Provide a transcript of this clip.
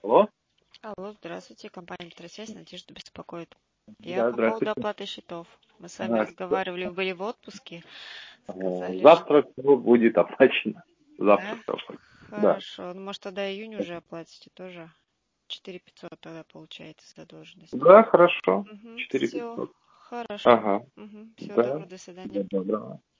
Алло? Алло, здравствуйте, компания Петросвязь, Надежда беспокоит. Я Да, по поводу здравствуйте. оплаты счетов. Мы с вами Ага. разговаривали, были в отпуске, сказали, что... Завтра все будет оплачено. Завтра Да? все оплачено. Да. Хорошо. Ну, может, тогда июнь уже оплатите тоже? 4500 тогда получается задолженность. Да, хорошо. Угу, все, 4500. хорошо. Ага. Угу, всего Да. доброго, до свидания. Всего доброго.